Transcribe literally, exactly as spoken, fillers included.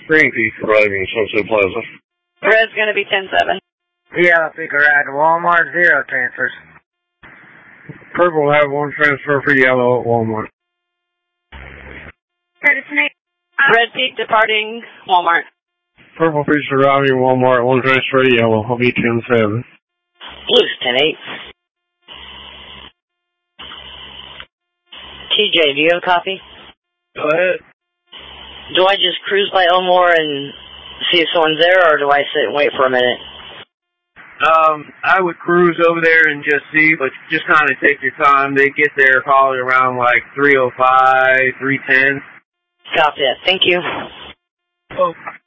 Green Peak arriving Sunset Plaza. Red's going to be ten seven. Yellow Peak arrived at Walmart, zero transfers. Purple will have one transfer for Yellow at Walmart. Red Peak departing Walmart. Purple Peak's arriving Walmart, one transfer to Yellow. I'll be ten seven. Blue's ten eight. T J, do you have a copy? Go ahead. Do I just cruise by Elmore and see if someone's there, or do I sit and wait for a minute? Um, I would cruise over there and just see, but just kind of take your time. They get there probably around like three oh five, three ten. Copy that. Thank you. Oh.